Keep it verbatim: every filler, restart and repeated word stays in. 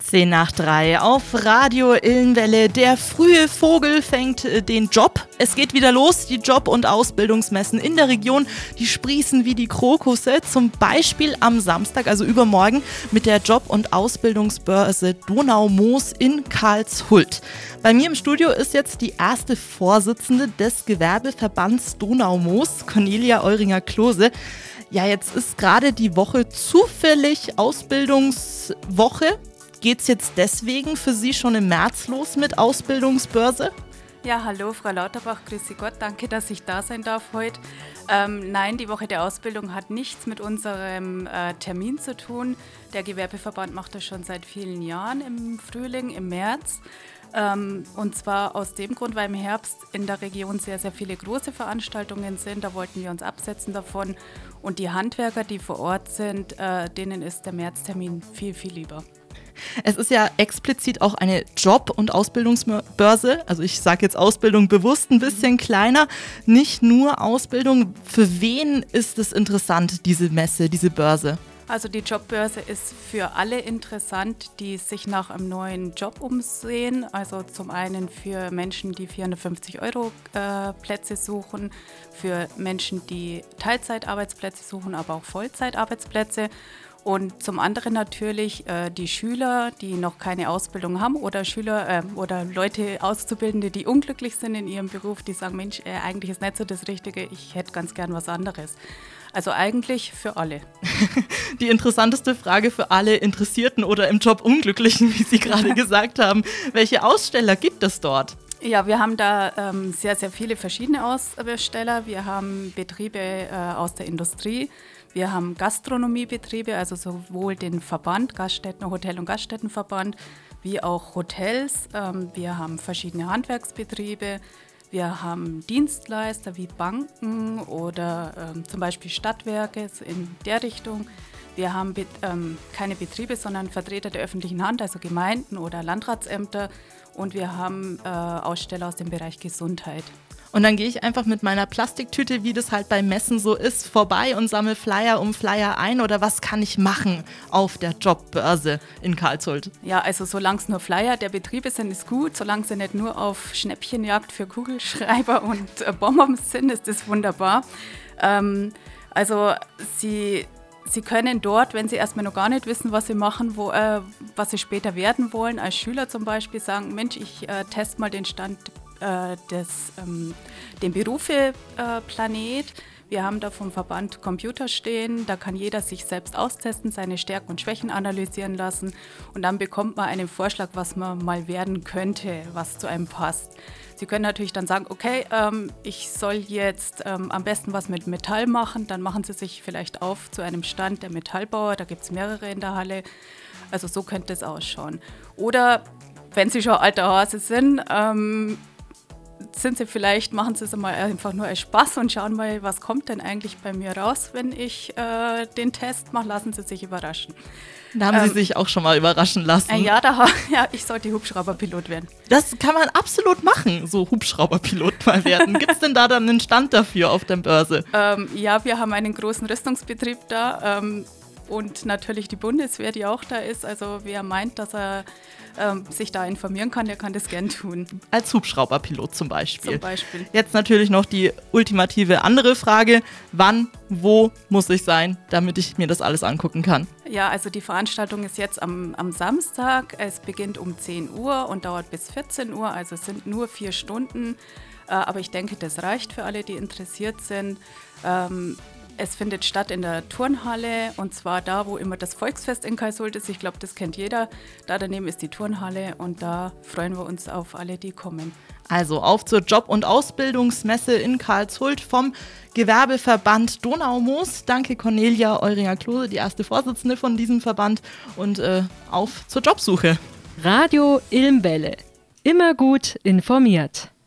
zehn nach drei auf Radio Ilmenwelle. Der frühe Vogel fängt äh, den Job. Es geht wieder los, die Job- und Ausbildungsmessen in der Region, die sprießen wie die Krokusse. Zum Beispiel am Samstag, also übermorgen, mit der Job- und Ausbildungsbörse Donau-Moos in Karlshult. Bei mir im Studio ist jetzt die erste Vorsitzende des Gewerbeverbands Donau-Moos, Cornelia Euringer-Klose. Ja, jetzt ist gerade die Woche zufällig Ausbildungswoche. Geht's jetzt deswegen für Sie schon im März los mit Ausbildungsbörse? Ja, hallo Frau Lauterbach, grüße Gott, danke, dass ich da sein darf heute. Ähm, nein, die Woche der Ausbildung hat nichts mit unserem äh, Termin zu tun. Der Gewerbeverband macht das schon seit vielen Jahren im Frühling, im März. Ähm, und zwar aus dem Grund, weil im Herbst in der Region sehr, sehr viele große Veranstaltungen sind. Da wollten wir uns absetzen davon. Und die Handwerker, die vor Ort sind, äh, denen ist der Märztermin viel, viel lieber. Es ist ja explizit auch eine Job- und Ausbildungsbörse. Also ich sage jetzt Ausbildung bewusst ein bisschen kleiner. Nicht nur Ausbildung. Für wen ist es interessant, diese Messe, diese Börse? Also die Jobbörse ist für alle interessant, die sich nach einem neuen Job umsehen. Also zum einen für Menschen, die vierhundertfünfzig Euro äh, Plätze suchen, für Menschen, die Teilzeitarbeitsplätze suchen, aber auch Vollzeitarbeitsplätze. Und zum anderen natürlich äh, die Schüler, die noch keine Ausbildung haben oder Schüler äh, oder Leute, Auszubildende, die unglücklich sind in ihrem Beruf, die sagen, Mensch, äh, eigentlich ist nicht so das Richtige, ich hätte ganz gern was anderes. Also eigentlich für alle. Die interessanteste Frage für alle Interessierten oder im Job Unglücklichen, wie Sie gerade gesagt haben. Welche Aussteller gibt es dort? Ja, wir haben da ähm, sehr, sehr viele verschiedene Aussteller. Wir haben Betriebe äh, aus der Industrie. Wir haben Gastronomiebetriebe, also sowohl den Verband, Gaststätten, Hotel- und Gaststättenverband, wie auch Hotels. Ähm, wir haben verschiedene Handwerksbetriebe. Wir haben Dienstleister wie Banken oder ähm, zum Beispiel Stadtwerke in der Richtung. Wir haben be- ähm, keine Betriebe, sondern Vertreter der öffentlichen Hand, also Gemeinden oder Landratsämter. Und wir haben äh, Aussteller aus dem Bereich Gesundheit. Und dann gehe ich einfach mit meiner Plastiktüte, wie das halt bei Messen so ist, vorbei und sammle Flyer um Flyer ein. Oder was kann ich machen auf der Jobbörse in Karlshult? Ja, also solange es nur Flyer der Betriebe sind, ist gut. Solange sie nicht nur auf Schnäppchenjagd für Kugelschreiber und äh, Bonbons sind, ist das wunderbar. Ähm, also sie... Sie können dort, wenn Sie erstmal noch gar nicht wissen, was Sie machen, wo, äh, was Sie später werden wollen, als Schüler zum Beispiel sagen, Mensch, ich äh, teste mal den Stand äh, des ähm, den Berufe-Planet. Äh, Wir haben da vom Verband Computer stehen, da kann jeder sich selbst austesten, seine Stärken und Schwächen analysieren lassen und dann bekommt man einen Vorschlag, was man mal werden könnte, was zu einem passt. Sie können natürlich dann sagen, okay, ähm, ich soll jetzt ähm, am besten was mit Metall machen, dann machen Sie sich vielleicht auf zu einem Stand der Metallbauer, da gibt es mehrere in der Halle, also so könnte es ausschauen. Oder wenn Sie schon alter Hase sind, ähm, sind Sie vielleicht, machen Sie es mal einfach nur als Spaß und schauen mal, was kommt denn eigentlich bei mir raus, wenn ich äh, den Test mache, lassen Sie sich überraschen. Da haben ähm, Sie sich auch schon mal überraschen lassen. Äh, ja, da, ja, ich sollte Hubschrauberpilot werden. Das kann man absolut machen, so Hubschrauberpilot mal werden. Gibt es denn da dann einen Stand dafür auf der Börse? Ähm, ja, wir haben einen großen Rüstungsbetrieb da ähm, und natürlich die Bundeswehr, die auch da ist. Also wer meint, dass er ähm, sich da informieren kann, der kann das gern tun. Als Hubschrauberpilot zum Beispiel. Zum Beispiel. Jetzt natürlich noch die ultimative andere Frage. Wann, wo muss ich sein, damit ich mir das alles angucken kann? Ja, also die Veranstaltung ist jetzt am, am Samstag. Es beginnt um zehn Uhr und dauert bis vierzehn Uhr. Also es sind nur vier Stunden. Äh, aber ich denke, das reicht für alle, die interessiert sind. Ähm, Es findet statt in der Turnhalle und zwar da, wo immer das Volksfest in Karlshult ist. Ich glaube, das kennt jeder. Da daneben ist die Turnhalle und da freuen wir uns auf alle, die kommen. Also auf zur Job- und Ausbildungsmesse in Karlshult vom Gewerbeverband Donau-Moos. Danke Cornelia Euringer-Klose, die erste Vorsitzende von diesem Verband. Und äh, auf zur Jobsuche. Radio Ilmenwelle. Immer gut informiert.